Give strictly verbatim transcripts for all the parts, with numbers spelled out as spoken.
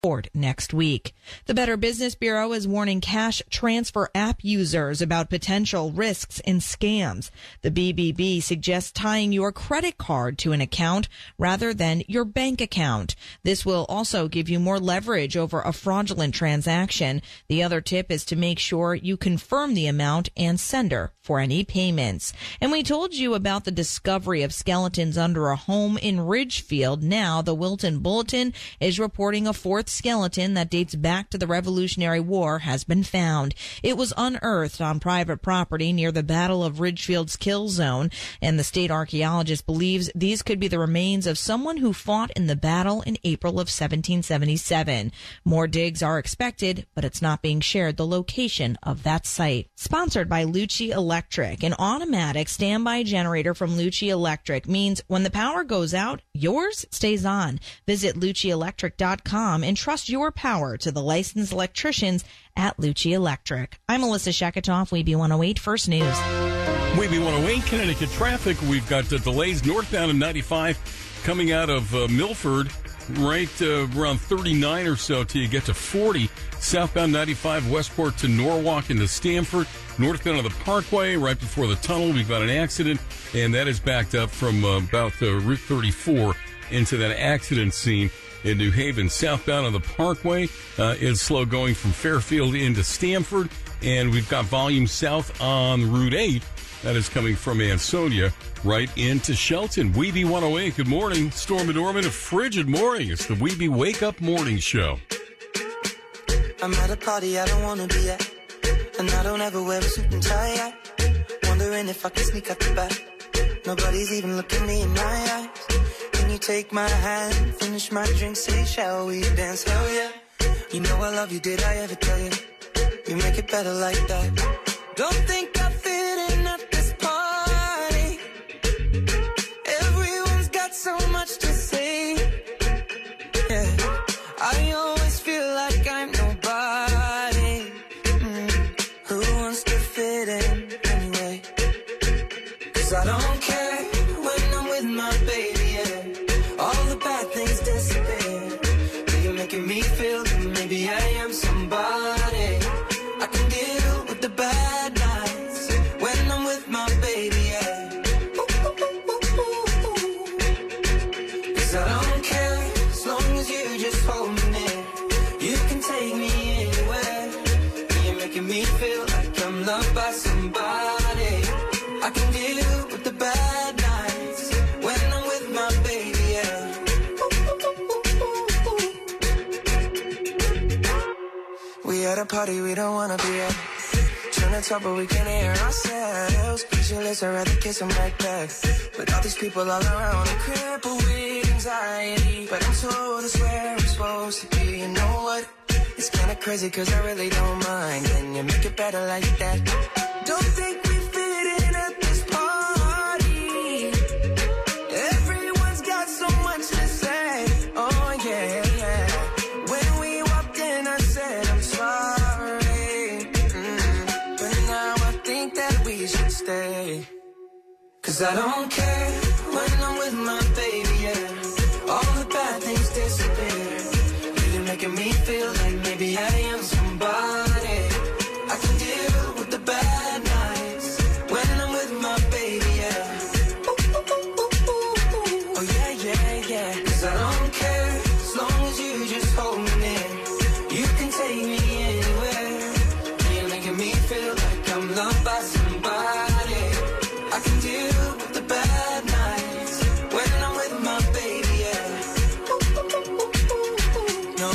next week. The Better Business Bureau is warning cash transfer app users about potential risks and scams. The B B B suggests tying your credit card to an account rather than your bank account. This will also give you more leverage over a fraudulent transaction. The other tip is to make sure you confirm the amount and sender for any payments. And we told you about the discovery of skeletons under a home in Ridgefield. Now, the Wilton Bulletin is reporting a fourth skeleton that dates back to the Revolutionary War has been found. It was unearthed on private property near the Battle of Ridgefield's kill zone, and the state archaeologist believes these could be the remains of someone who fought in the battle in April of seventeen seventy-seven. More digs are expected, but it's not being shared the location of that site. Sponsored by Lucci Electric. An automatic standby generator from Lucci Electric means when the power goes out, yours stays on. Visit lucci electric dot com and trust your power to the licensed electricians at Lucci Electric. I'm Melissa Sheketoff, W E B one oh eight First News. W E B one oh eight, Connecticut traffic. We've got uh, delays northbound in ninety-five coming out of uh, Milford, right uh, around thirty-nine or so till you get to forty. Southbound ninety-five, Westport to Norwalk into Stamford. Northbound of the Parkway, right before the tunnel, we've got an accident, and that is backed up from uh, about uh, Route thirty-four into that accident scene in New Haven. Southbound on the Parkway uh, is slow going from Fairfield into Stamford, and we've got volume south on Route eight. That is coming from Ansonia right into Shelton. W E B one oh eight, good morning. Storm and Norman, a frigid morning. It's the W E B Wake Up Morning Show. I'm at a party I don't want to be at, and I don't ever wear a suit and tie. I wondering if I can sneak out the back. Nobody's even looking me in my eyes. Can you take my hand, finish my drink, say shall we dance? Hell yeah. You know I love you, did I ever tell you? You make it better like that. Don't think I fit in at this party. Everyone's got so much to say. Yeah, I always feel like I'm nobody. Mm. Who wants to fit in anyway? Cause I don't care when I'm with my baby, yeah. All the bad things disappear. You're making me feel that maybe I am somebody. I can deal with the bad nights when I'm with my baby, yeah. Cause I don't care as long as you just hold me near. You can take me anywhere. You're making me feel like I'm loved by somebody. I can deal with the bad nights when I'm with my baby, yeah. We at a party we don't wanna be at. Trying to talk but we can't hear ourselves. Pictureless, I'd rather kiss them right back. But all these people all around, I'm crippled with anxiety. But I'm told it's where I'm supposed to be. You know what? It's kinda crazy cause I really don't mind. Can you make it better like that? Don't think we fit in at this party. Everyone's got so much to say. Oh yeah, yeah. When we walked in I said I'm sorry. Mm. But now I think that we should stay. Cause I don't care when I'm with my baby, yeah. All the bad things disappear. You're making me feel like maybe I am somebody. I can deal with the bad nights when I'm with my baby, yeah. Oh yeah, yeah, yeah. Cause I don't care as long as you just hold me near. You can take me anywhere. You're making me feel like I'm loved by somebody. I can deal with the bad nights when I'm with my baby, yeah. No,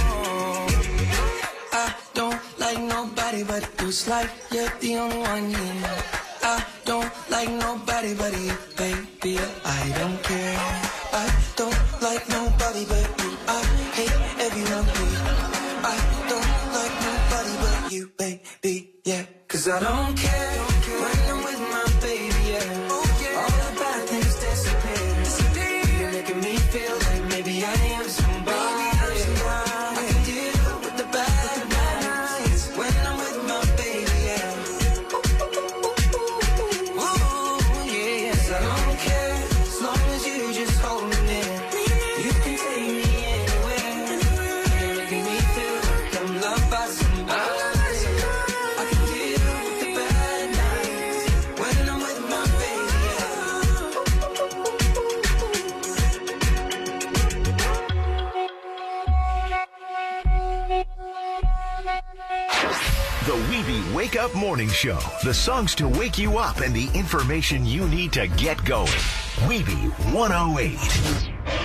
I don't like nobody but you. It's like you're the only one, yeah. I don't like nobody but you, baby. I don't care. I don't like nobody but you. I hate everyone here. I don't like nobody but you, baby, yeah. Cause I don't care when I'm with my baby, yeah. All the bad things disappear. You're making me feel like maybe I am somebody. I can deal with the bad nights when I'm with my baby, yeah. Ooh, yeah. Cause I don't care as long as you just hold me near. You can take me anywhere. You're The Weeby Wake Up Morning Show. The songs to wake you up and the information you need to get going. Weeby one oh eight.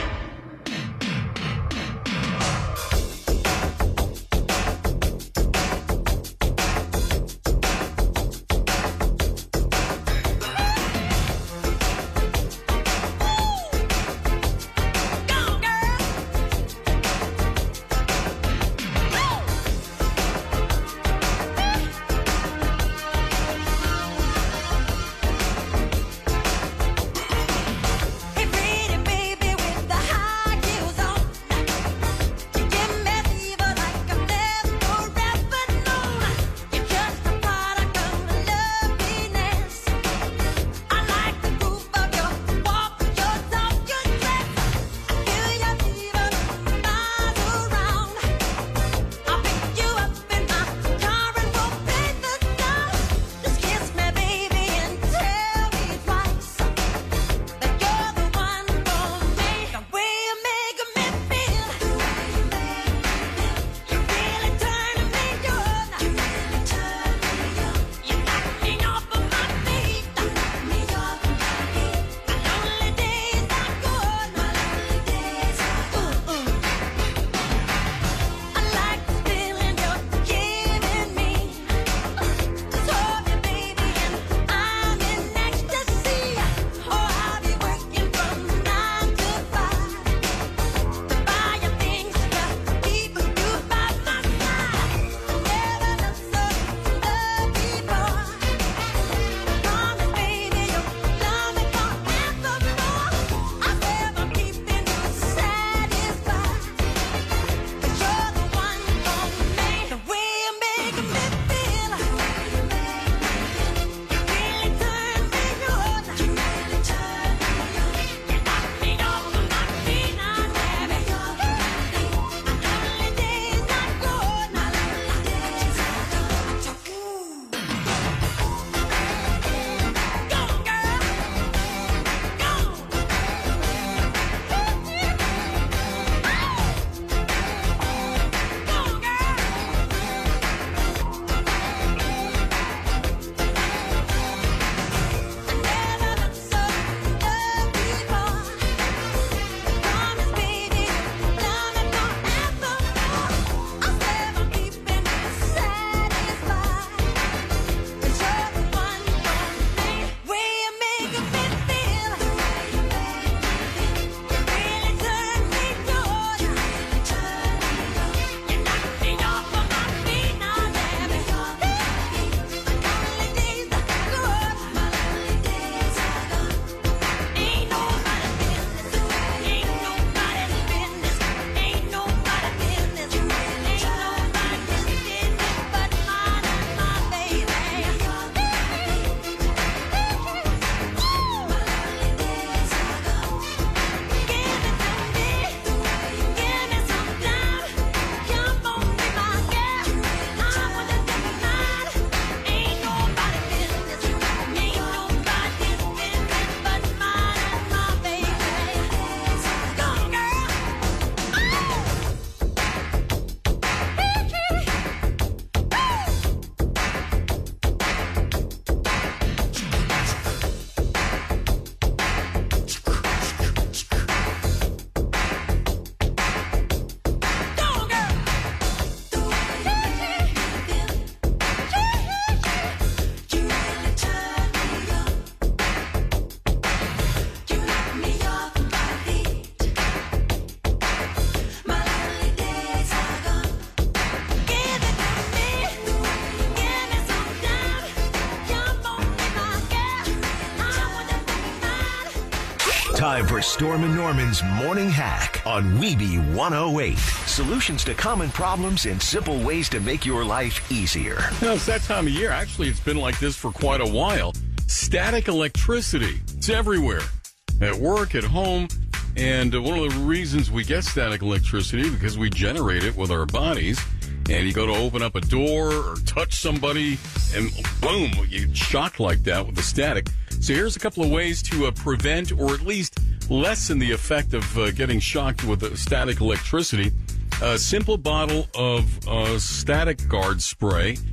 Time for Storm and Norman's Morning Hack on Weeby one oh eight. Solutions to common problems and simple ways to make your life easier. You know, it's that time of year. Actually, it's been like this for quite a while. Static electricity. It's everywhere. At work, at home. And uh, one of the reasons we get static electricity because we generate it with our bodies. And you go to open up a door or touch somebody, and boom, you get shocked like that with the static. So here's a couple of ways to uh, prevent or at least lessen the effect of uh, getting shocked with uh, static electricity. A simple bottle of uh, static guard spray.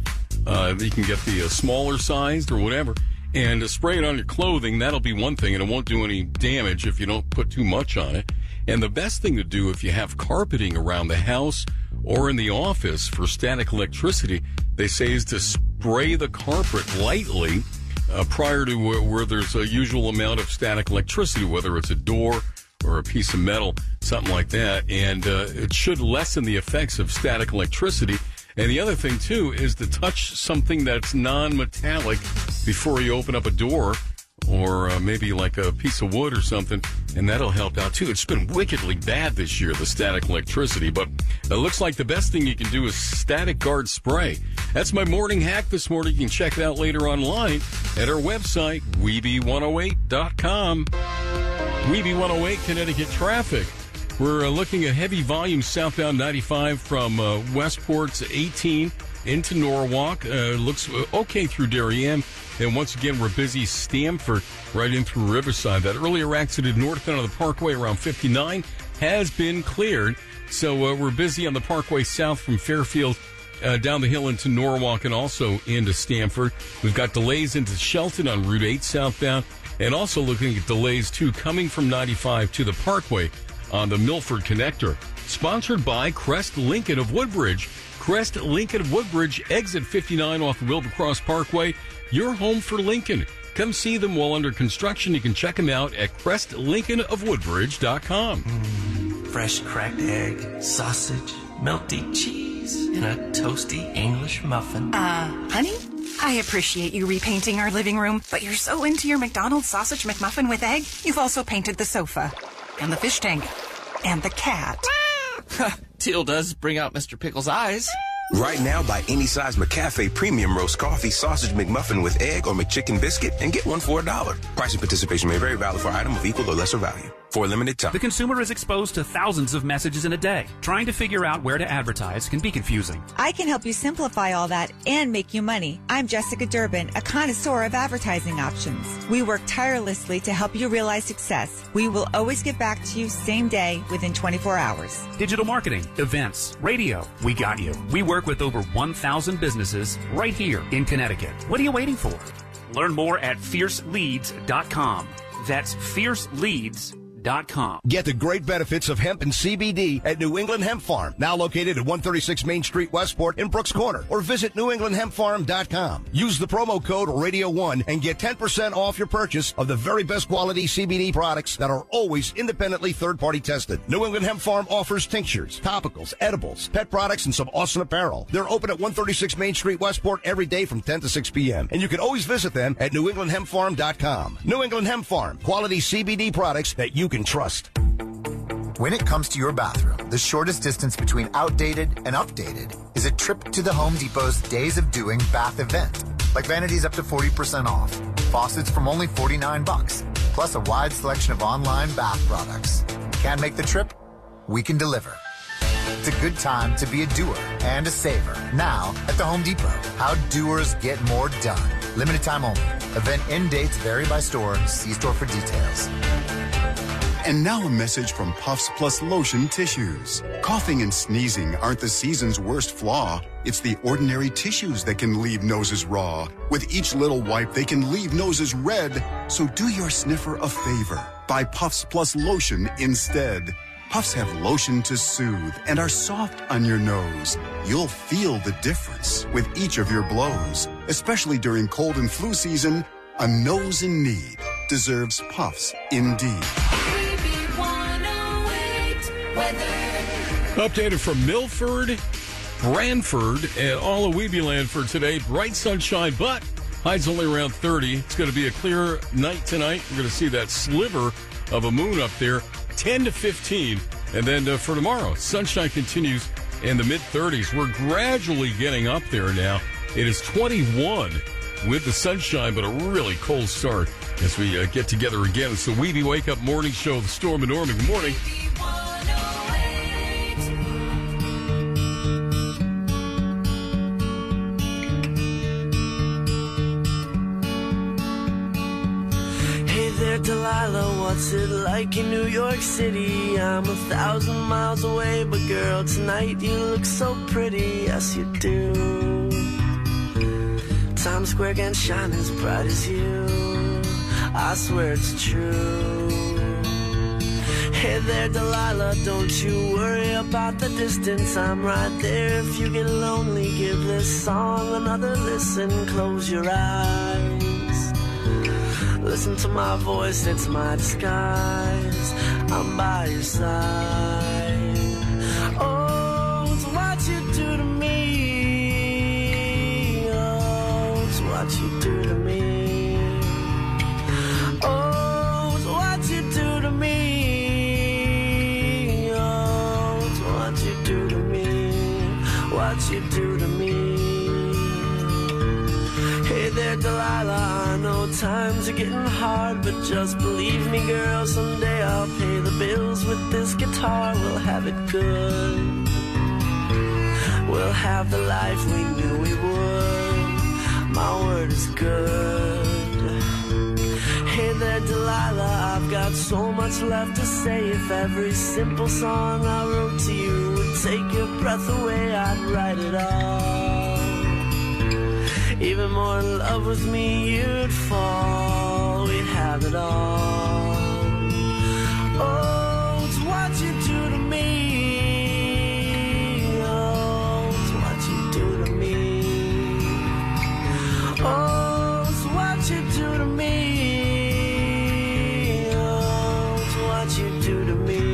Uh, you can get the uh, smaller sized or whatever. And uh, spray it on your clothing. That'll be one thing, and it won't do any damage if you don't put too much on it. And the best thing to do if you have carpeting around the house or in the office for static electricity, they say, is to spray the carpet lightly uh, prior to where, where there's a usual amount of static electricity, whether it's a door or a piece of metal, something like that. And uh, it should lessen the effects of static electricity. And the other thing, too, is to touch something that's non-metallic before you open up a door, or uh, maybe like a piece of wood or something, and that'll help out, too. It's been wickedly bad this year, the static electricity, but it looks like the best thing you can do is Static Guard Spray. That's my morning hack this morning. You can check it out later online at our website, Weeby one oh eight dot com. Weeby one oh eight, Connecticut traffic. We're uh, looking at heavy volume southbound ninety-five from uh, Westport to eighteen into Norwalk. Uh, looks okay through Darien. And once again, we're busy Stamford right in through Riverside. That earlier accident northbound of the Parkway around fifty-nine has been cleared. So uh, we're busy on the Parkway south from Fairfield uh, down the hill into Norwalk and also into Stamford. We've got delays into Shelton on Route eight southbound, and also looking at delays, too, coming from ninety-five to the Parkway on the Milford Connector. Sponsored by Crest Lincoln of Woodbridge. Crest Lincoln of Woodbridge, exit fifty-nine off the Wilbur Cross Parkway. Your home for Lincoln. Come see them while under construction. You can check them out at crest lincoln of woodbridge dot com. Mm, fresh cracked egg, sausage, melty cheese, and a toasty English muffin. Uh, honey? I appreciate you repainting our living room, but you're so into your McDonald's sausage McMuffin with egg, you've also painted the sofa, and the fish tank, and the cat. Teal does bring out Mister Pickle's eyes. Right now, buy any size McCafe Premium Roast Coffee Sausage McMuffin with egg or McChicken Biscuit and get one for a dollar. Price and participation may vary, valid for item of equal or lesser value. For a limited time. The consumer is exposed to thousands of messages in a day. Trying to figure out where to advertise can be confusing. I can help you simplify all that and make you money. I'm Jessica Durbin, a connoisseur of advertising options. We work tirelessly to help you realize success. We will always get back to you same day within twenty-four hours. Digital marketing, events, radio. We got you. We work with over one thousand businesses right here in Connecticut. What are you waiting for? Learn more at fierce leads dot com. That's fierce leads dot com. Com. Get the great benefits of hemp and C B D at New England Hemp Farm, now located at one thirty-six Main Street, Westport in Brooks Corner, or visit new england hemp farm dot com. Use the promo code radio one and get ten percent off your purchase of the very best quality C B D products that are always independently third-party tested. New England Hemp Farm offers tinctures, topicals, edibles, pet products, and some awesome apparel. They're open at one thirty-six Main Street, Westport every day from ten to six p.m. And you can always visit them at new england hemp farm dot com. New England Hemp Farm, quality C B D products that you can trust. When it comes to your bathroom, the shortest distance between outdated and updated is a trip to the Home Depot's Days of Doing bath event. Like vanities up to forty percent off, faucets from only forty-nine bucks, plus a wide selection of online bath products. Can't make the trip? We can deliver. It's a good time to be a doer and a saver. Now at the Home Depot, how doers get more done. Limited time only. Event end dates vary by store. See store for details. And now a message from Puffs Plus Lotion Tissues. Coughing and sneezing aren't the season's worst flaw. It's the ordinary tissues that can leave noses raw. With each little wipe, they can leave noses red. So do your sniffer a favor. Buy Puffs Plus Lotion instead. Puffs have lotion to soothe and are soft on your nose. You'll feel the difference with each of your blows. Especially during cold and flu season, a nose in need deserves Puffs indeed. Updated from Milford, Branford, and all of Weeby Land for today. Bright sunshine, but highs only around thirty. It's going to be a clear night tonight. We're going to see that sliver of a moon up there, ten to fifteen. And then uh, for tomorrow, sunshine continues in the mid-thirties. We're gradually getting up there now. It is twenty-one with the sunshine, but a really cold start as we uh, get together again. It's the Weeby Wake Up Morning Show with Storm and Norman. Good morning. Delilah, what's it like in New York City? I'm a thousand miles away, but girl, tonight you look so pretty, yes you do. Times Square can't shine as bright as you. I swear it's true. Hey there, Delilah, don't you worry about the distance. I'm right there if you get lonely. Give this song another listen. Close your eyes. Listen to my voice, it's my disguise. I'm by your side. Oh, it's what you do to me. Oh, it's what you do to me. Oh, it's what you do to me. Oh, it's what you do to me. What you do to me. Hey there, Delilah, I know times are getting hard, but just believe me, girl, someday I'll pay the bills with this guitar. We'll have it good. We'll have the life we knew we would. My word is good. Hey there, Delilah, I've got so much left to say. If every simple song I wrote to you would take your breath away, I'd write it all. Even more in love with me, you'd fall. We'd have it all. Oh, it's what you do to me. Oh, it's what you do to me. Oh, it's what you do to me. Oh, it's what you do to me.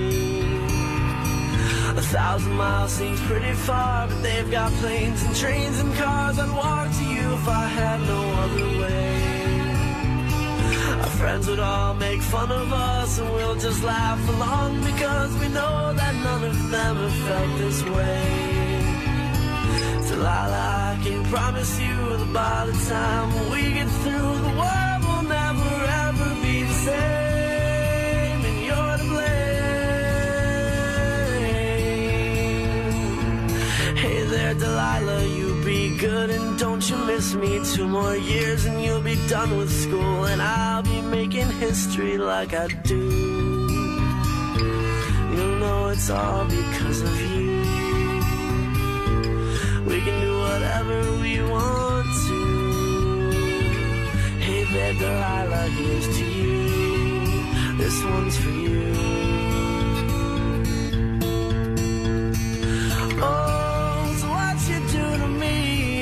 A thousand miles seems pretty far, but they've got planes and trains and cars. I'd walk to you if I had no other way. Our friends would all make fun of us, and we'll just laugh along, because we know that none of them have felt this way. Delilah, I can promise you that by the time we get through, the world will never ever be the same, and you're to blame. Hey there, Delilah, you be good and don't you miss me. Two more years and you'll be done with school, and I'll be making history like I do. You'll know it's all because of you. We can do whatever we want to. Hey there, Delilah, here's to you. This one's for you. Oh, it's what you do to me.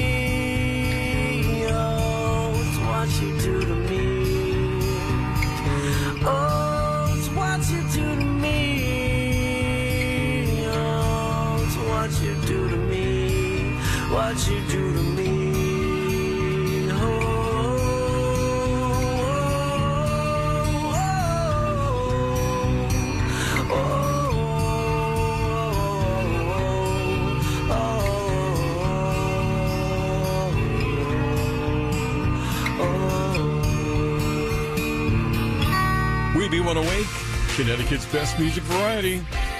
Oh, it's what you do to me. Oh, it's what you do to me. Oh, it's what you do to me. What you do to me. Oh, oh, oh, W B one oh eight, Connecticut's best music variety.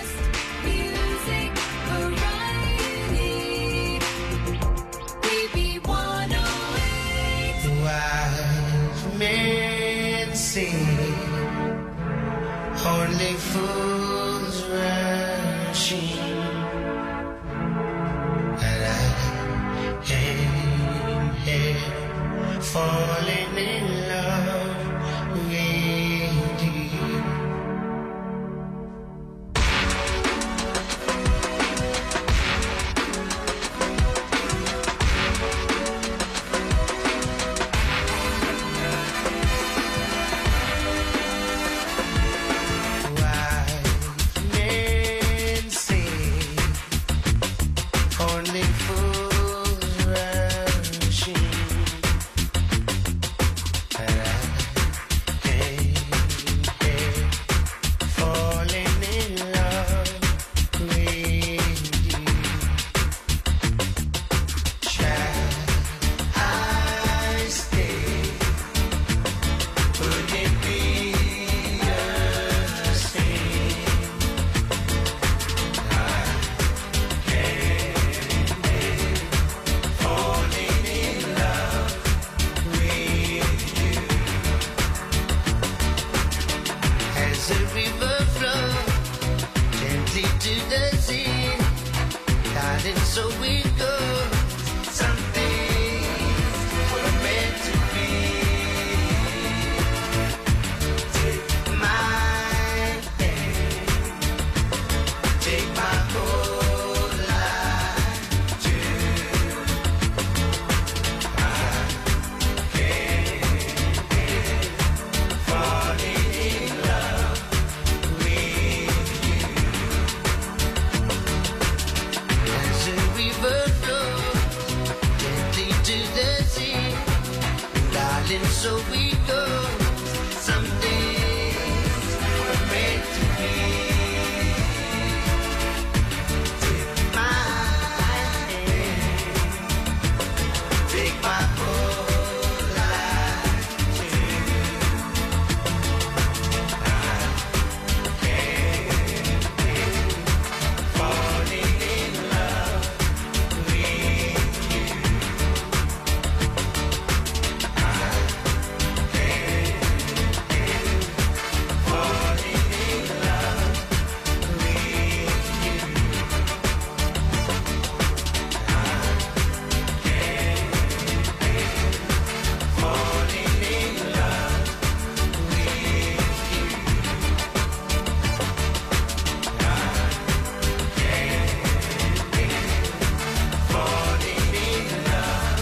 Men say only fools rushing, and I am here falling in love with you. So we go. Some things were so we go. Some days we're meant to be. Take my hand, take my whole life too. I can't be falling in love with you. I can't be falling in love with you. I can't be falling in love with you. I can't be falling in love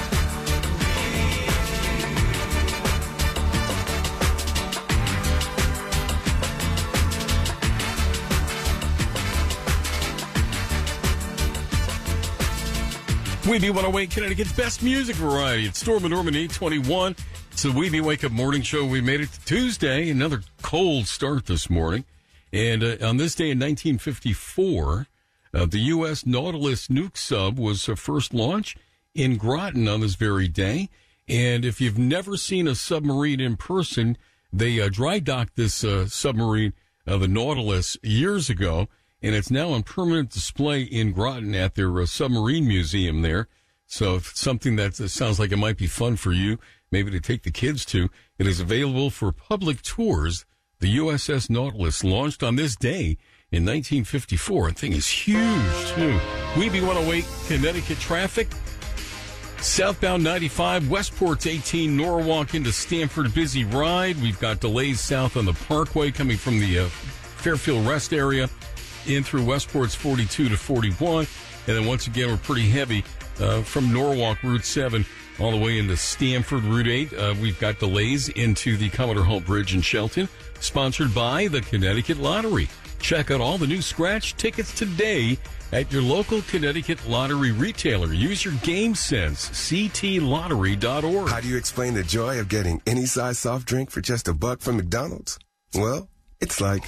Weeby one oh eight, Connecticut's best music variety. It's Storm and Norman eight twenty-one. It's the Weeby Wake Up Morning Show. We made it to Tuesday. Another cold start this morning. And uh, on this day in nineteen fifty-four, uh, the U S Nautilus nuke sub was uh, first launched in Groton on this very day. And if you've never seen a submarine in person, they uh, dry docked this uh, submarine, uh, the Nautilus, years ago. And it's now on permanent display in Groton at their uh, submarine museum there. So if it's something that uh, sounds like it might be fun for you, maybe to take the kids to, it is available for public tours. The U S S Nautilus launched on this day in nineteen fifty-four. The thing is huge, too. Weeby one oh eight, Connecticut traffic. Southbound ninety-five, Westport's eighteen, Norwalk into Stamford, busy ride. We've got delays south on the Parkway coming from the uh, Fairfield Rest area in through Westport's forty-two to forty-one. And then once again, we're pretty heavy uh, from Norwalk, Route seven, all the way into Stamford, Route eight. Uh, we've got delays into the Commodore Hall Bridge in Shelton, sponsored by the Connecticut Lottery. Check out all the new scratch tickets today at your local Connecticut Lottery retailer. Use your game sense, c t lottery dot org. How do you explain the joy of getting any size soft drink for just a buck from McDonald's? Well, it's like...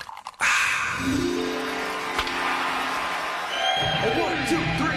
One, two, three.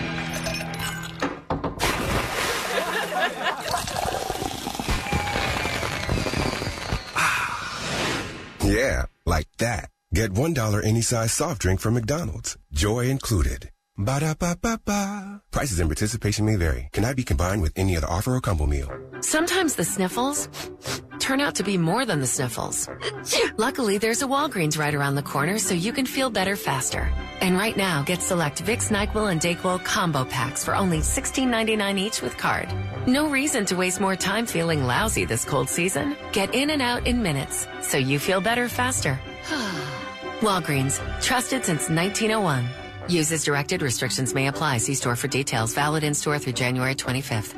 Yeah, like that. Get one dollar any size soft drink from McDonald's. Joy included. Ba-da-ba-ba-ba. Prices and participation may vary. Cannot be combined with any other offer or combo meal. Sometimes the sniffles turn out to be more than the sniffles. Luckily, there's a Walgreens right around the corner so you can feel better faster. And right now, get select Vicks, NyQuil, and DayQuil combo packs for only sixteen ninety-nine each with card. No reason to waste more time feeling lousy this cold season. Get in and out in minutes so you feel better faster. Walgreens, trusted since nineteen oh one. Use as directed. Restrictions may apply. See store for details. Valid in store through January twenty-fifth.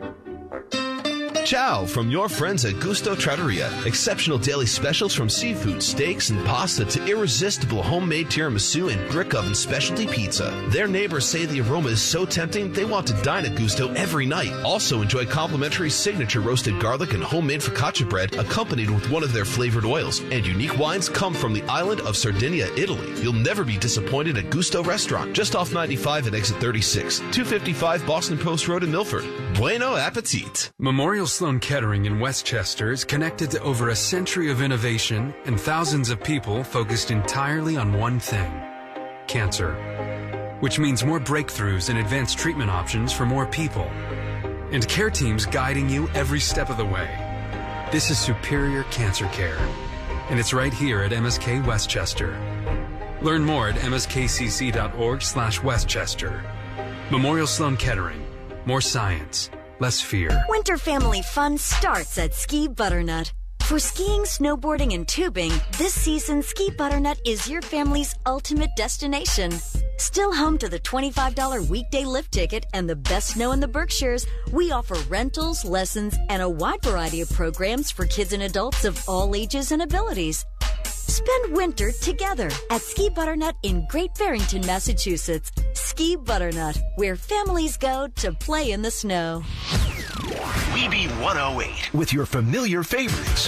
Ciao from your friends at Gusto Trattoria. Exceptional daily specials from seafood, steaks, and pasta to irresistible homemade tiramisu and brick oven specialty pizza. Their neighbors say the aroma is so tempting they want to dine at Gusto every night. Also enjoy complimentary signature roasted garlic and homemade focaccia bread accompanied with one of their flavored oils. And unique wines come from the island of Sardinia, Italy. You'll never be disappointed at Gusto Restaurant, just off ninety-five at exit thirty-six, two fifty-five Boston Post Road in Milford. Bueno appetit. Memorial Sloan Kettering in Westchester is connected to over a century of innovation and thousands of people focused entirely on one thing: cancer. Which means more breakthroughs and advanced treatment options for more people. And care teams guiding you every step of the way. This is superior cancer care. And it's right here at M S K Westchester. Learn more at m s k c c dot org slash Westchester. Memorial Sloan Kettering. More science. Less fear. Winter family fun starts at Ski Butternut. For skiing, snowboarding, and tubing, this season Ski Butternut is your family's ultimate destination. Still home to the twenty-five dollars weekday lift ticket and the best snow in the Berkshires, we offer rentals, lessons, and a wide variety of programs for kids and adults of all ages and abilities. Spend winter together at Ski Butternut in Great Barrington, Massachusetts. Ski Butternut, where families go to play in the snow. Weeby one oh eight with your familiar favorites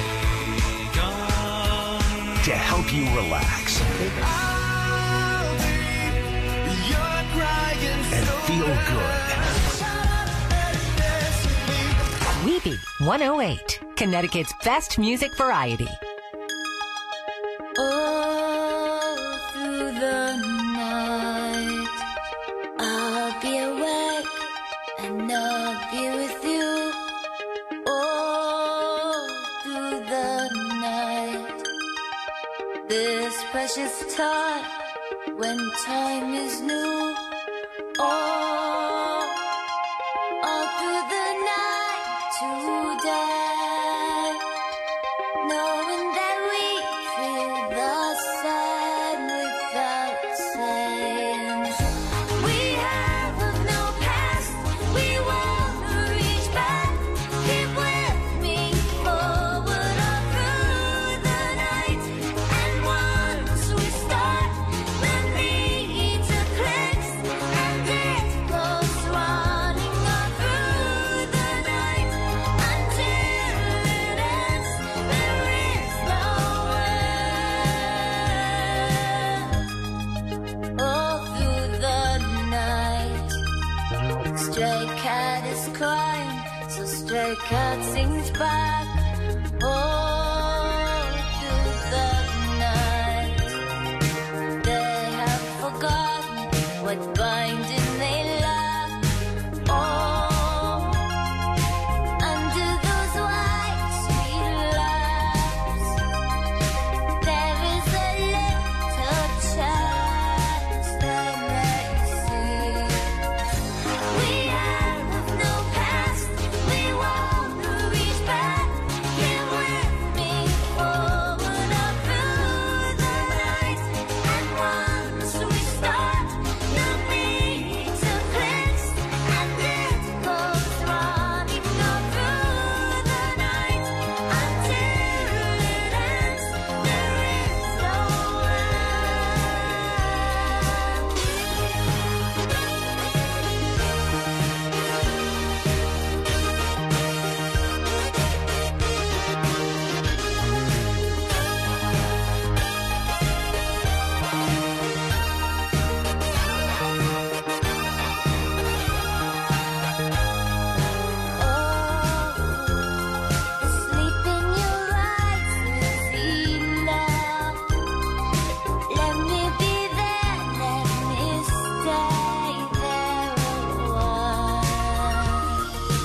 to help you relax and feel good. Weeby one oh eight, Connecticut's best music variety. All through the night, I'll be awake and I'll be with you. All through the night, this precious time when time is new. All, all through the night today, knowing that we feel the same without saying. We have no past, we won't reach back. Keep with me forward all through the night. And once we start, the need to clicks, and it goes running all through the night until it ends. There is no end. All through the night, stray cat is crying, so stray cat sings back. All through the night, they have forgotten what binding they lack. Oh, under those white sweet laps, there is a little chance they may see. We have no past, we won't reach back. Here with me forward all through the night. And once we start, no need to clinch, and it goes running all through the night until it ends. There is no sleep in your eyes is enough. Let me be there, let me stay there a while.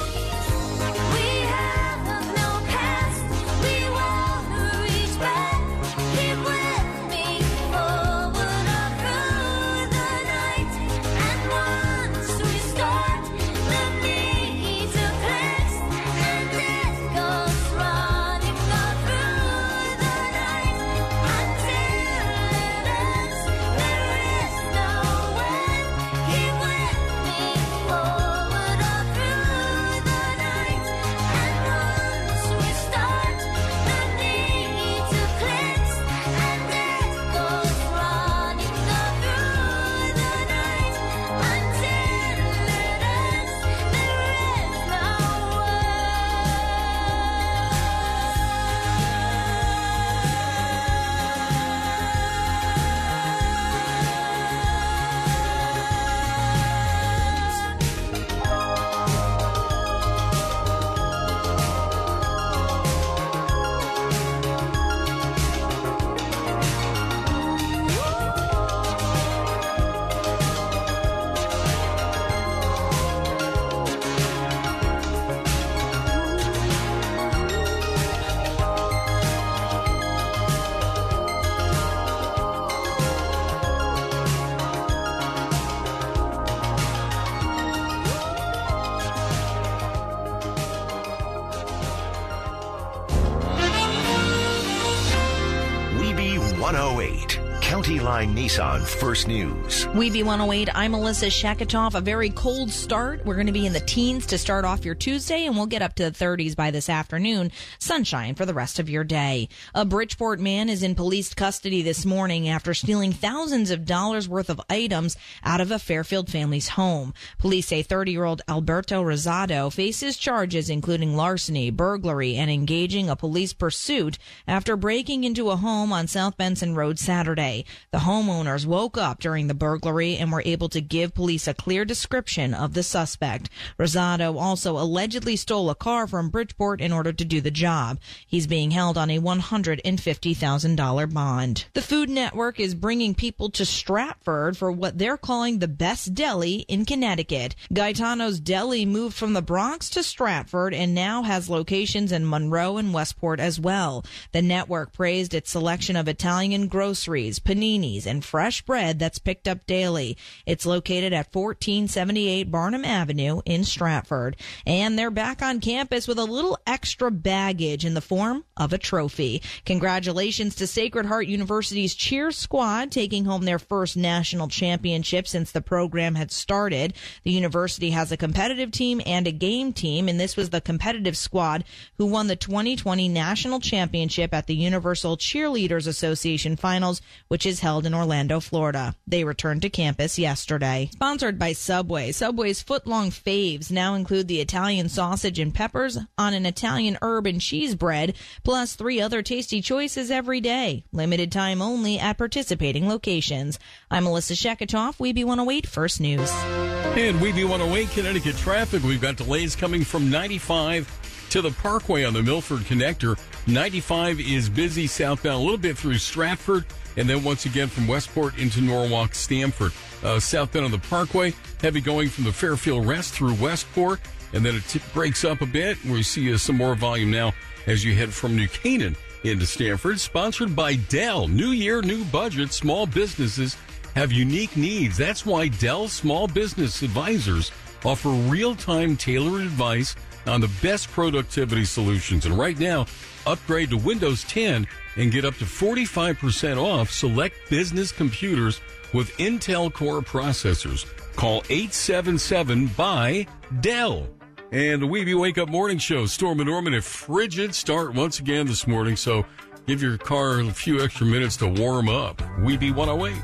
We have no past, we won't reach back. Keep with me forward all through the night. And once we start, the need to cleanse, and it goes running all through the night until it ends. There is no end. Keep with me forward all through the night. And once we start, the need to cleanse, and it goes running all through the night until it ends. There is no Weeby one oh eight, County Line Nissan First News. Weeby one oh eight, I'm Melissa Sheketoff. A very cold start. We're going to be in the teens to start off your Tuesday, and we'll get up to the thirties by this afternoon. Sunshine for the rest of your day. A Bridgeport man is in police custody this morning after stealing thousands of dollars worth of items out of a Fairfield family's home. Police say thirty-year-old Alberto Rosado faces charges including larceny, burglary, and engaging a police pursuit after breaking into a home on South Benson Road Saturday. The homeowners woke up during the burglary and were able to give police a clear description of the suspect. Rosado also allegedly stole a car from Bridgeport in order to do the job. He's being held on a one hundred fifty thousand dollars bond. The Food Network is bringing people to Stratford for what they're calling the best deli in Connecticut. Gaetano's Deli moved from the Bronx to Stratford and now has locations in Monroe and Westport as well. The network praised its selection of Italian groceries, paninis, and fresh bread that's picked up daily. It's located at fourteen seventy-eight Barnum Avenue in Stratford. And they're back on campus with a little extra baggage in the form of a trophy. Congratulations to Sacred Heart University's cheer squad taking home their first national championship since the program had started. The university has a competitive team and a game team, and this was the competitive squad who won the twenty twenty national championship at the Universal Cheerleaders Association Finals, which is held in Orlando, Florida. They returned to campus yesterday. Sponsored by Subway. Subway's foot-long faves now include the Italian sausage and peppers on an Italian herb and cheese bread, plus three other tasty choices every day. Limited time only at participating locations. I'm Melissa Sheketoff, Weeby one oh eight First News. And Weeby one oh eight Connecticut traffic. We've got delays coming from ninety-five to the Parkway on the Milford Connector. ninety-five is busy southbound a little bit through Stratford, and then once again from Westport into Norwalk, Stamford. Uh, southbound on the Parkway, heavy going from the Fairfield Rest through Westport, and then it t- breaks up a bit. We see uh, some more volume now as you head from New Canaan into Stamford. Sponsored by Dell. New year, new budget. Small businesses have unique needs. That's why Dell Small Business Advisors offer real-time tailored advice on the best productivity solutions. And right now, upgrade to Windows ten and get up to forty-five percent off select business computers with Intel Core processors. Call eight seven seven, B Y, D E L L. And the Weeby Wake Up Morning Show, Storm and Norman, a frigid start once again this morning, so give your car a few extra minutes to warm up. Weeby one oh eight.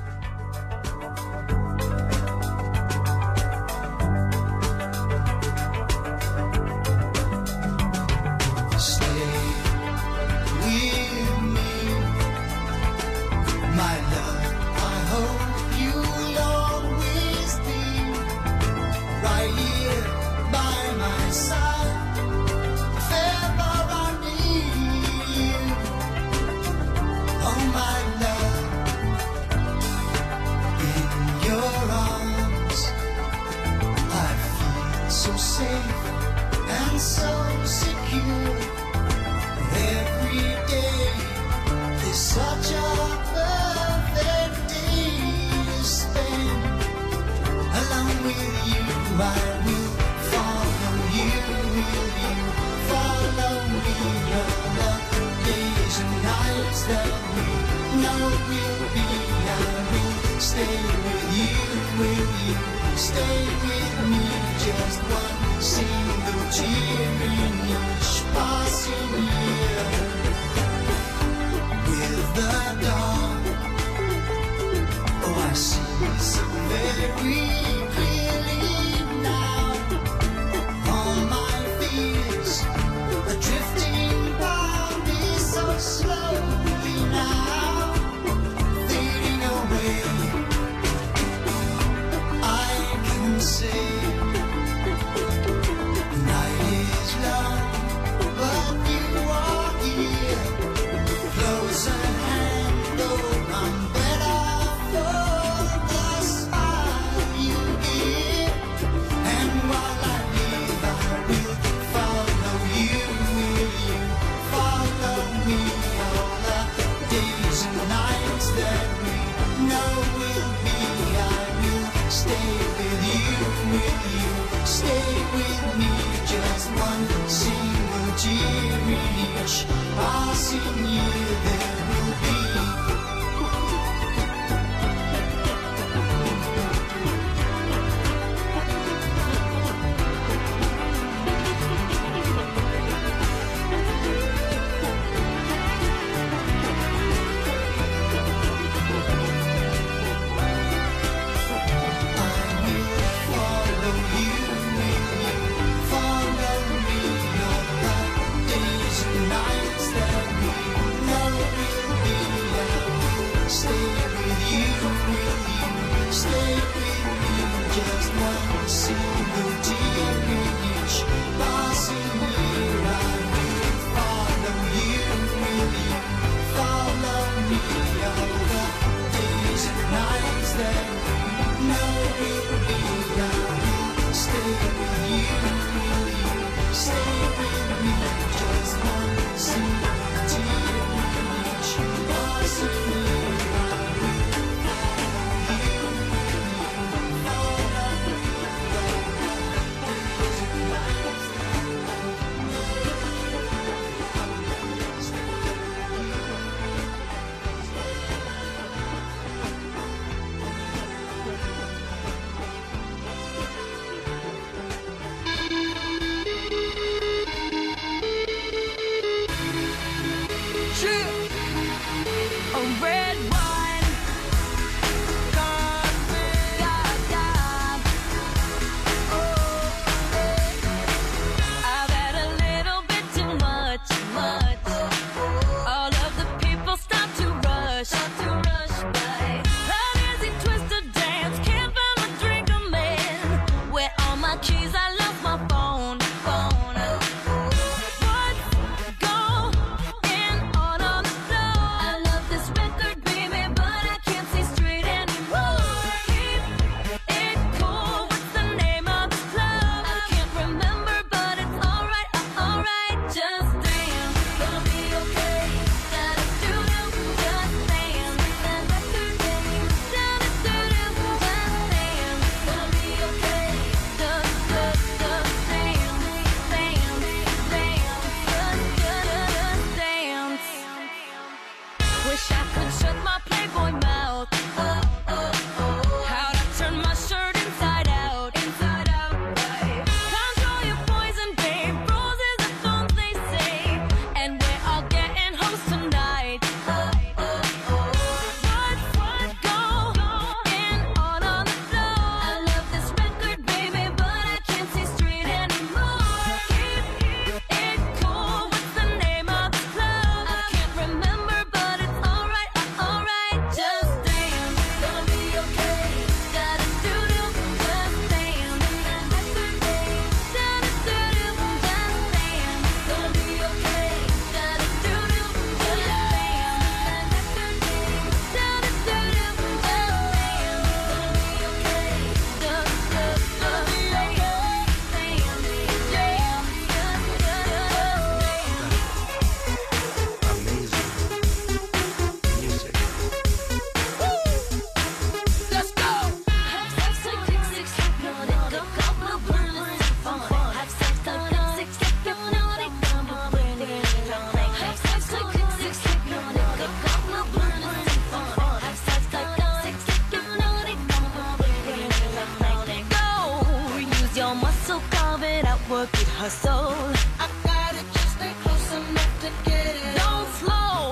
work it, hustle. I got it, just stay close enough to get it. Don't slow.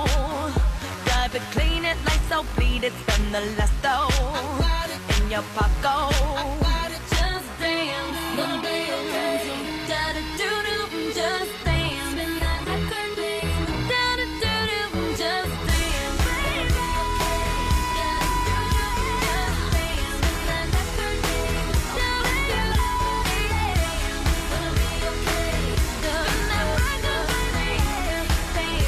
Drive it, clean it, lights out, bleed it, spend the last dough. I got it in your pocket. I got it, just dance. Gonna be okay. Da da do do, just dance. Spin that record, baby. Da da do do, just dance. Baby. Da da do do, just dance. Spin that record, baby. Da da do do, gonna be okay. Spin that record, baby.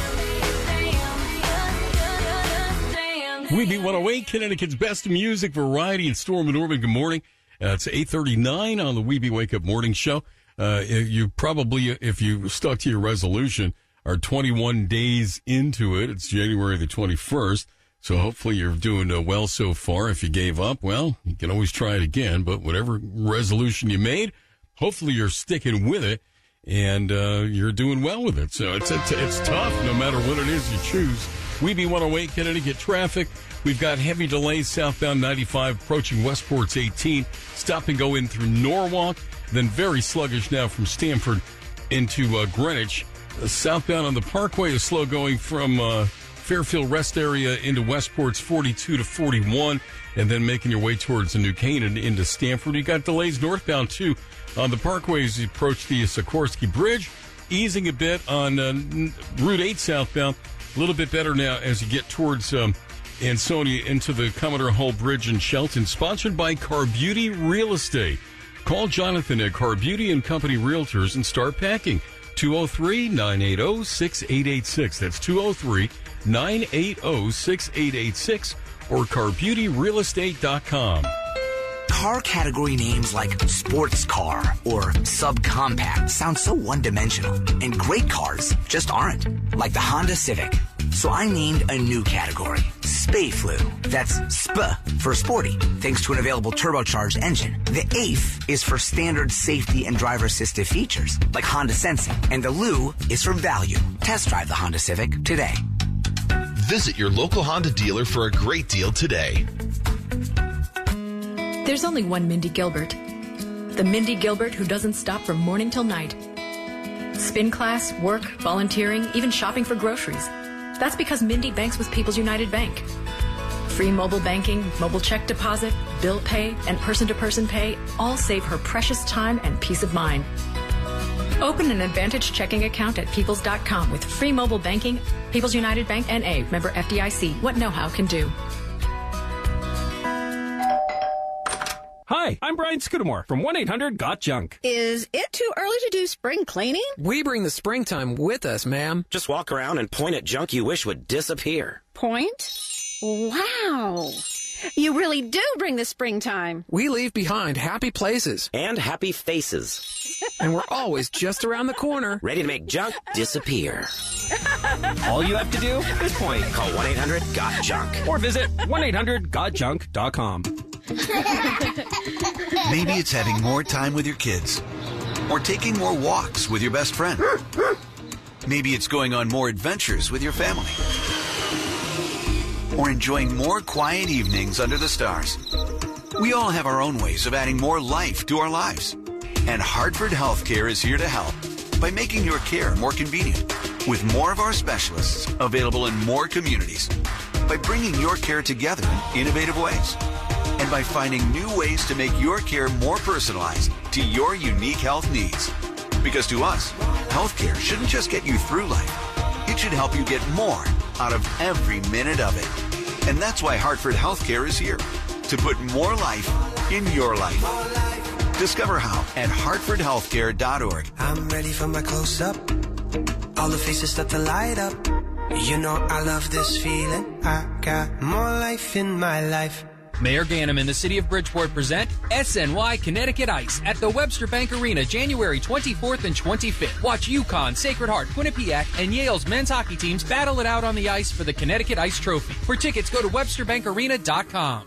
Dance, dance, dance, dance. W E B one oh eight, Connecticut's best music, variety, and Storm and Norman. Good morning. Uh, it's eight thirty-nine on the W E B Wake Up Morning Show. Uh, you probably, if you stuck to your resolution, are twenty-one days into it. It's January the twenty-first. So hopefully you're doing uh, well so far. If you gave up, well, you can always try it again. But whatever resolution you made, hopefully you're sticking with it and uh, you're doing well with it. So it's, it's, it's tough no matter what it is you choose. W E B one oh eight, Connecticut traffic. We've got heavy delays southbound ninety-five approaching Westport's eighteen. Stop and go in through Norwalk. Then very sluggish now from Stamford into uh, Greenwich. Uh, southbound on the Parkway is slow going from uh, Fairfield rest area into Westport's forty-two to forty-one, and then making your way towards the New Canaan into Stamford. You got delays northbound, too, on the parkways as you approach the Sikorsky Bridge, easing a bit on uh, Route eight southbound. A little bit better now as you get towards um, Ansonia into the Commodore Hull Bridge in Shelton. Sponsored by Car Beauty Real Estate. Call Jonathan at Car Beauty and Company Realtors and start packing. two oh three, nine eight oh, six eight eight six. That's two oh three, nine eight oh, six eight eight six or car beauty real estate dot com. Car category names like sports car or subcompact sound so one-dimensional, and great cars just aren't, like the Honda Civic. So I named a new category, Spayflu. That's S P for sporty, thanks to an available turbocharged engine. The A F is for standard safety and driver assistive features, like Honda Sensing. And the L U is for value. Test drive the Honda Civic today. Visit your local Honda dealer for a great deal today. There's only one Mindy Gilbert. The Mindy Gilbert who doesn't stop from morning till night. Spin class, work, volunteering, even shopping for groceries. That's because Mindy banks with People's United Bank. Free mobile banking, mobile check deposit, bill pay, and person-to-person pay all save her precious time and peace of mind. Open an Advantage checking account at peoples dot com with free mobile banking. People's United Bank N A, member F D I C. What know-how can do. Hi, I'm Brian Scudamore from one eight hundred got junk. Is it too early to do spring cleaning? We bring the springtime with us, ma'am. Just walk around and point at junk you wish would disappear. Point? Wow. You really do bring the springtime. We leave behind happy places. And happy faces. And we're always just around the corner. Ready to make junk disappear. All you have to do is point. Call one eight hundred got junk. Or visit one eight hundred got junk dot com. Maybe it's having more time with your kids. Or taking more walks with your best friend. Maybe it's going on more adventures with your family. Or enjoying more quiet evenings under the stars. We all have our own ways of adding more life to our lives. And Hartford Healthcare is here to help by making your care more convenient. With more of our specialists available in more communities. By bringing your care together in innovative ways. And by finding new ways to make your care more personalized to your unique health needs. Because to us, healthcare shouldn't just get you through life. It should help you get more out of every minute of it. And that's why Hartford Healthcare is here. To put more life in your life. Discover how at hartford healthcare dot org. I'm ready for my close-up. All the faces start to light up. You know I love this feeling. I got more life in my life. Mayor Ganem and the City of Bridgeport present S N Y Connecticut Ice at the Webster Bank Arena January twenty-fourth and twenty-fifth. Watch UConn, Sacred Heart, Quinnipiac, and Yale's men's hockey teams battle it out on the ice for the Connecticut Ice Trophy. For tickets, go to webster bank arena dot com.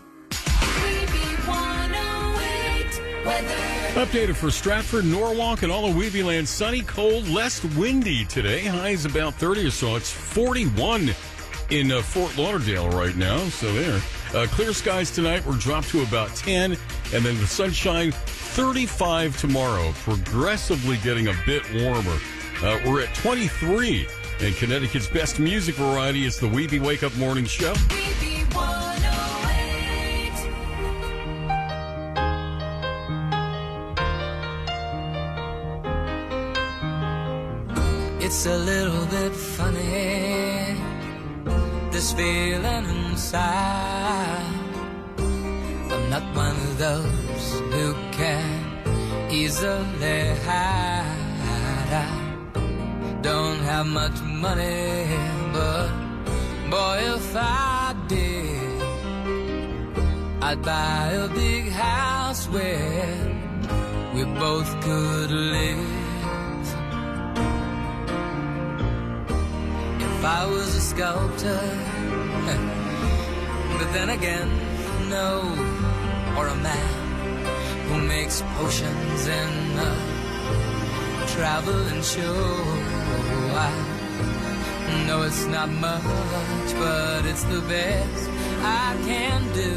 Updated for Stratford, Norwalk, and all of Weeby Land. Sunny, cold, less windy today. Highs about thirty or so. It's forty-one in uh, Fort Lauderdale right now. So there. Uh, clear skies tonight. We're dropped to about ten. And then the sunshine, thirty-five tomorrow. Progressively getting a bit warmer. Uh, we're at twenty-three. And Connecticut's best music variety is the Weeby Wake Up Morning Show. It's a little bit funny, this feeling inside. I'm not one of those who can easily hide. I don't have much money, but boy, if I did, I'd buy a big house where we both could live. If I was a sculptor, but then again, no, or a man who makes potions in a traveling show. I know it's not much, but it's the best I can do.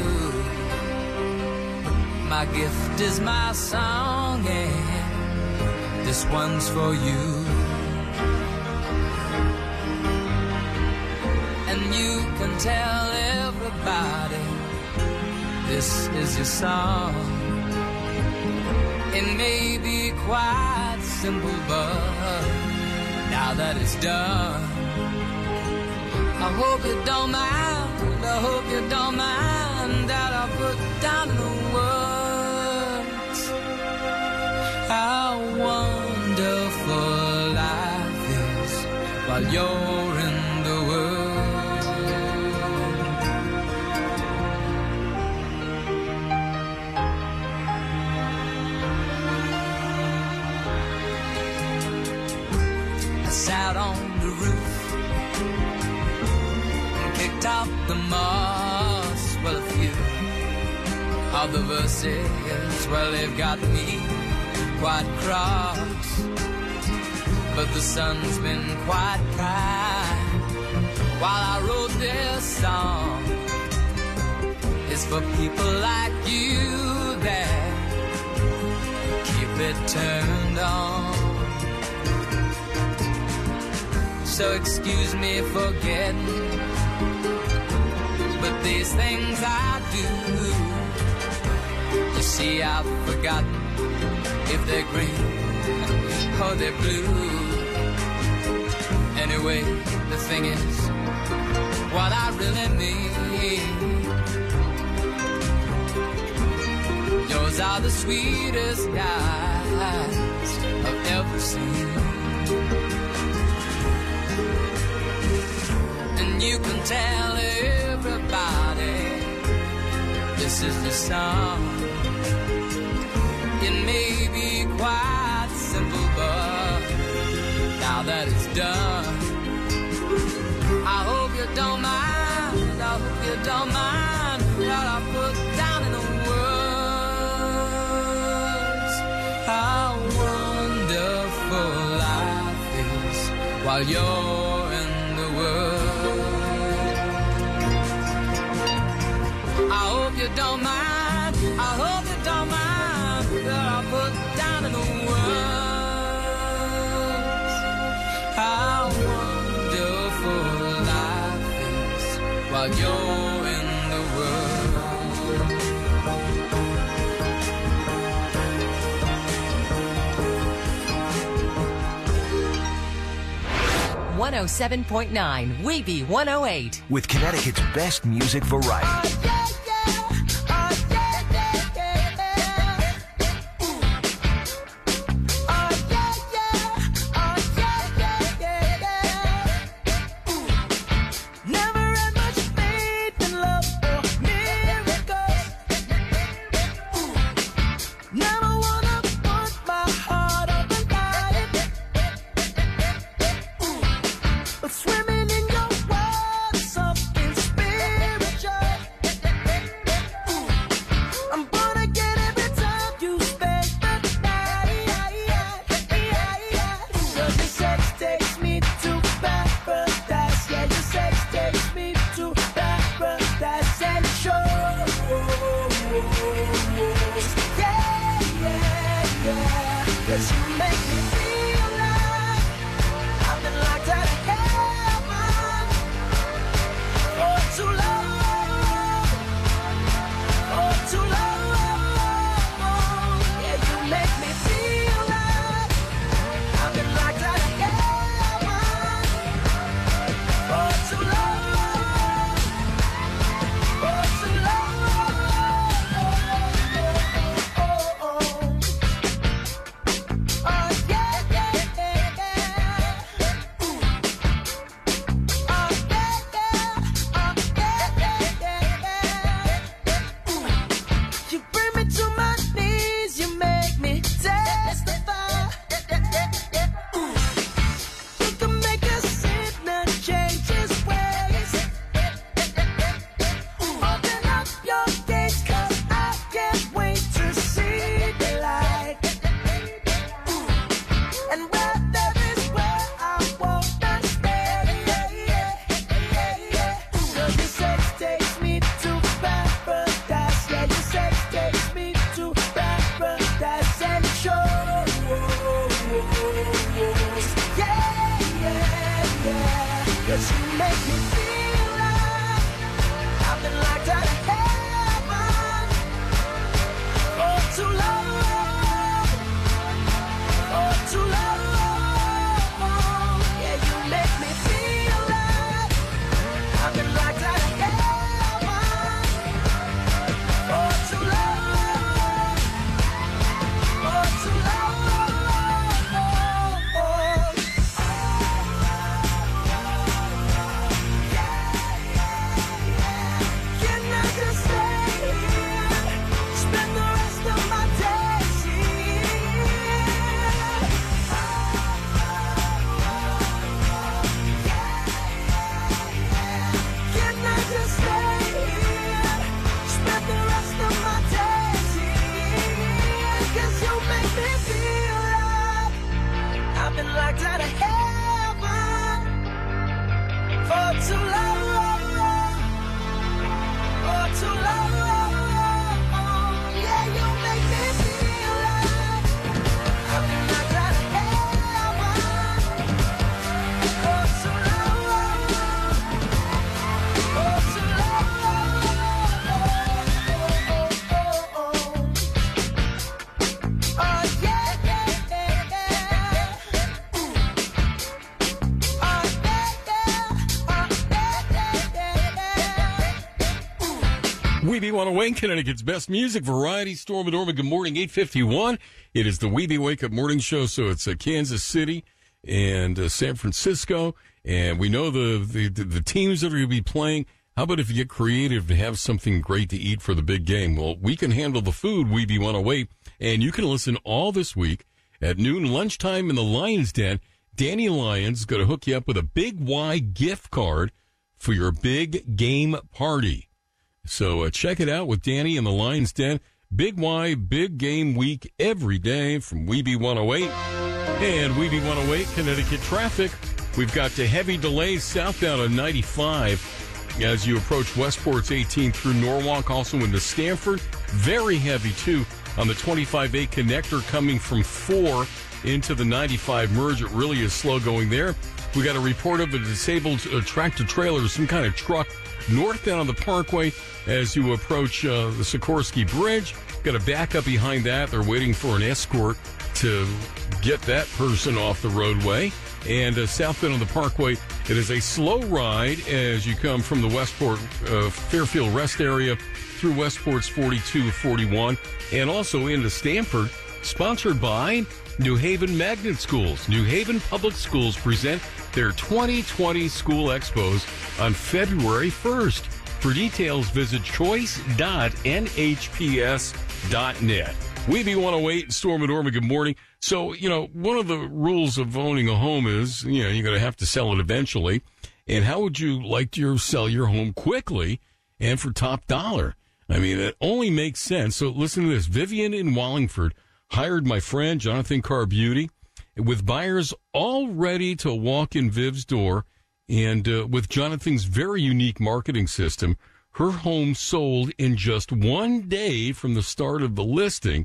My gift is my song, and this one's for you. And you can tell everybody this is your song. It may be quite simple, but now that it's done, I hope you don't mind, I hope you don't mind that I put down the words how wonderful life is while you're in the world. I sat on the roof and kicked out the moss. Well, a few of the verses, well, they've got me quite cross, but the sun's been quite kind while I wrote this song. It's for people like you that keep it turned on. So excuse me for getting, but these things I do, you see, I've forgotten if they're green or they're blue. Anyway, the thing is, what I really mean, yours are the sweetest eyes I've ever seen. And you can tell everybody this is the song. It may be quite simple, but now that it's done, I hope you don't mind, I hope you don't mind what I put down in the words how wonderful life is while you're in the world. I hope you don't mind, I hope you don't mind that I put down in the words how wonderful life is while you're in the one oh seven point nine, Weeby one oh eight. With Connecticut's best music variety. Swimming in your world, something spiritual. Weeby one oh eight, Connecticut's best music variety. Storm and Norman, good morning, eight fifty-one. It is the Weeby Wake Up Morning Show, so it's uh, Kansas City and uh, San Francisco, and we know the, the, the, the teams that are going to be playing. How about if you get creative to have something great to eat for the big game? Well, we can handle the food, Weeby one oh eight, and you can listen all this week at noon, lunchtime in the Lions Den. Danny Lyons is going to hook you up with a Big Y gift card for your big game party. So uh, check it out with Danny in the Lions Den. Big Y, big game week every day from Weeby one oh eight. And Weeby one oh eight, Connecticut traffic. We've got the heavy delays southbound on ninety-five as you approach Westport's eighteen through Norwalk, also into Stamford. Very heavy, too, on the twenty-five A connector coming from four into the ninety-five merge. It really is slow going there. We got a report of a disabled uh, tractor-trailer, some kind of truck, northbound on the Parkway as you approach uh, the Sikorsky Bridge. Got a backup behind that. They're waiting for an escort to get that person off the roadway. And uh, southbound on the Parkway, it is a slow ride as you come from the Westport uh, Fairfield Rest area through Westport's forty-two forty-one and also into Stamford. Sponsored by New Haven Magnet Schools. New Haven Public Schools present their twenty twenty School Expos on February first. For details, visit choice dot n h p s dot net. Weeby one oh eight, Storm and Norman, good morning. So, you know, one of the rules of owning a home is, you know, you're going to have to sell it eventually. And how would you like to sell your home quickly and for top dollar? I mean, it only makes sense. So listen to this. Vivian in Wallingford hired my friend, Jonathan Carbuty, with buyers all ready to walk in Viv's door. And uh, with Jonathan's very unique marketing system, her home sold in just one day from the start of the listing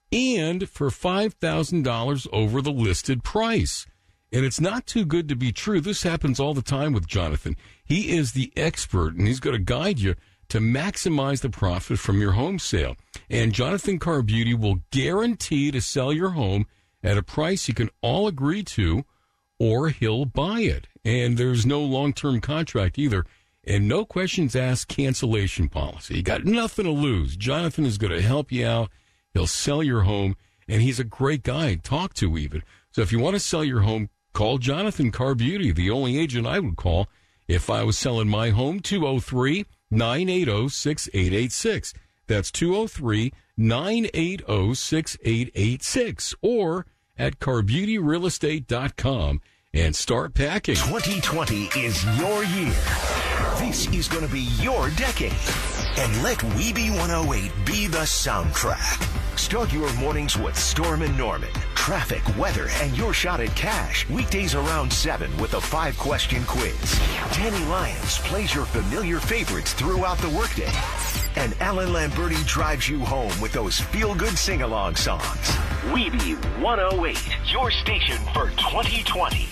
and for five thousand dollars over the listed price. And it's not too good to be true. This happens all the time with Jonathan. He is the expert, and he's going to guide you to maximize the profit from your home sale. And Jonathan Carbuty will guarantee to sell your home at a price you can all agree to, or he'll buy it. And there's no long-term contract either, and no questions asked cancellation policy. You got nothing to lose. Jonathan is going to help you out. He'll sell your home, and he's a great guy to talk to even. So if you want to sell your home, call Jonathan Carbuty, the only agent I would call if I was selling my home, two oh three, nine eight oh, six eight eight six. That's two oh three, nine eight oh, six eight eight six. Or at carbuty real estate dot com and start packing. twenty twenty is your year. This is going to be your decade. And let Weeby one oh eight be the soundtrack. Start your mornings with Storm and Norman. Traffic, weather, and your shot at cash. Weekdays around seven with a five-question quiz. Danny Lyons plays your familiar favorites throughout the workday. And Alan Lamberti drives you home with those feel-good sing-along songs. Weeby one oh eight, your station for twenty twenty.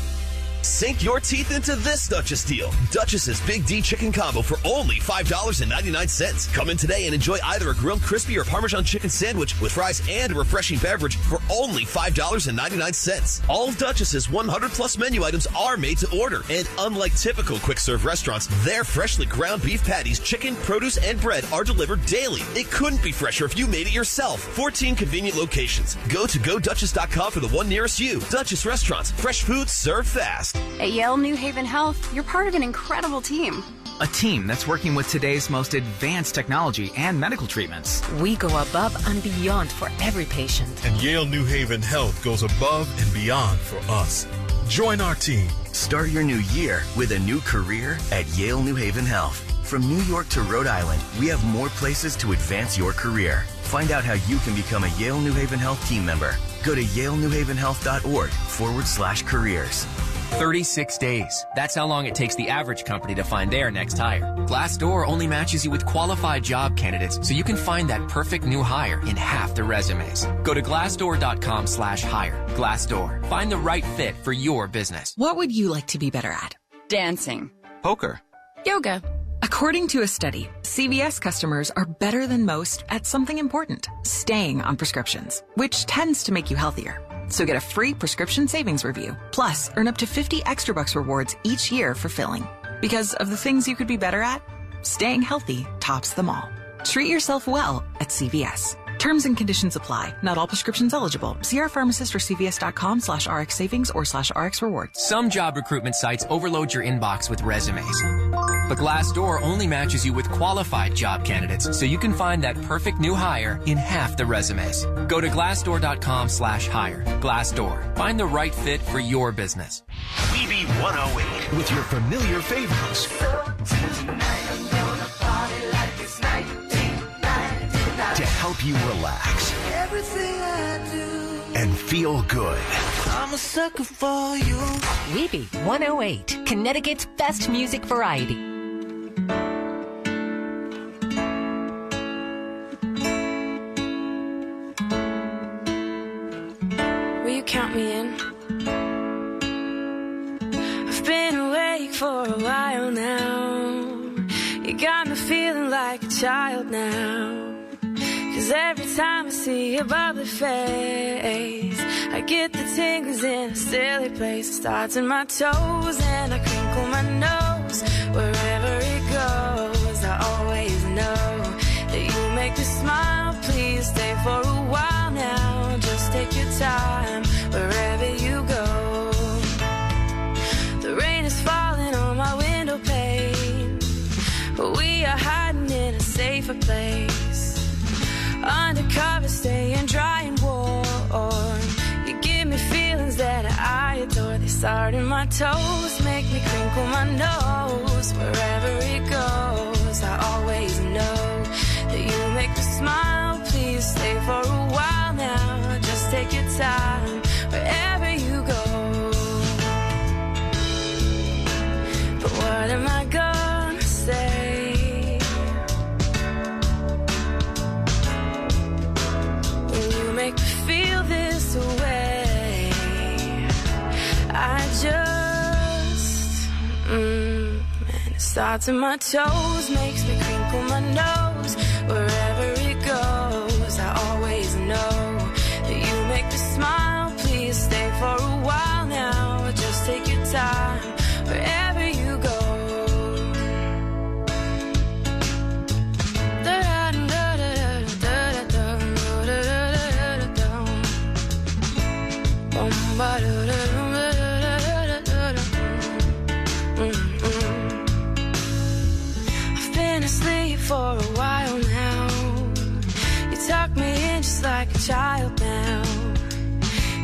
Sink your teeth into this Duchess deal. Duchess's Big D Chicken Combo for only five dollars and ninety-nine cents. Come in today and enjoy either a grilled crispy or Parmesan chicken sandwich with fries and a refreshing beverage for only five dollars and ninety-nine cents. All of Duchess's one hundred plus menu items are made to order. And unlike typical quick-serve restaurants, their freshly ground beef patties, chicken, produce, and bread are delivered daily. It couldn't be fresher if you made it yourself. fourteen convenient locations. Go to go duchess dot com for the one nearest you. Duchess Restaurants. Fresh food served fast. At Yale New Haven Health, you're part of an incredible team. A team that's working with today's most advanced technology and medical treatments. We go above and beyond for every patient. And Yale New Haven Health goes above and beyond for us. Join our team. Start your new year with a new career at Yale New Haven Health. From New York to Rhode Island, we have more places to advance your career. Find out how you can become a Yale New Haven Health team member. Go to yale new haven health dot org forward slash careers. thirty-six days. That's how long it takes the average company to find their next hire. Glassdoor only matches you with qualified job candidates, so you can find that perfect new hire in half the resumes. Go to glassdoor dot com slash hire. Glassdoor. Find the right fit for your business. What would you like to be better at? Dancing. Poker. Yoga. According to a study, C V S customers are better than most at something important, staying on prescriptions, which tends to make you healthier. So get a free prescription savings review. Plus, earn up to fifty extra bucks rewards each year for filling. Because of the things you could be better at, staying healthy tops them all. Treat yourself well at C V S. Terms and conditions apply. Not all prescriptions eligible. See our pharmacist or cvs.com slash rx savings or slash rx rewards. Some job recruitment sites overload your inbox with resumes. But Glassdoor only matches you with qualified job candidates, so you can find that perfect new hire in half the resumes. Go to glassdoor.com slash hire. Glassdoor. Find the right fit for your business. Weeby one oh eight with your familiar favorites. To help you relax Everything I do, and feel good. I'm a sucker for you. Weeby one oh eight, Connecticut's best music variety. Will you count me in? I've been awake for a while now. You got me feeling like a child now. Cause every time I see your bubbly face, I get the tingles in a silly place. It starts in my toes and I crinkle my nose. Wherever it goes, I always know that you make me smile. Please stay for a while now. Just take your time wherever you go. The rain is falling on my window pane, but we are hiding in a safer place. Undercover, staying dry and warm. You give me feelings that I adore. They start in my toes, make me crinkle my nose. Wherever it goes, I always know that you make me smile. Please stay for a while now. Just take your time wherever you go. But what am I gonna say? Make me feel this way. I just, mm, and it starts in my toes, makes me crinkle my nose. Wherever it goes, I always know that you make me smile. Please stay for a while now. Just take your time wherever you go. I've been asleep for a while now. You tuck me in just like a child